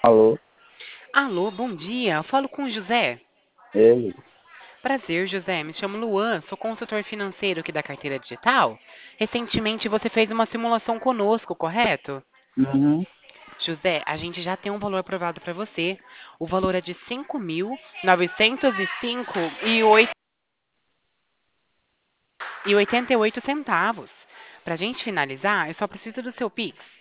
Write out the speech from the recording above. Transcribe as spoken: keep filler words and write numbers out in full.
Alô, Alô, bom dia. Eu falo com o José. ele? Prazer, José. Me chamo Luan, sou consultor financeiro aqui da Carteira Digital. Recentemente você fez uma simulação conosco, correto? Uhum. José, a gente já tem um valor aprovado para você. O valor é de cinco mil novecentos e cinco e oitenta e oito centavos. Para a gente finalizar, eu só preciso do seu Pix.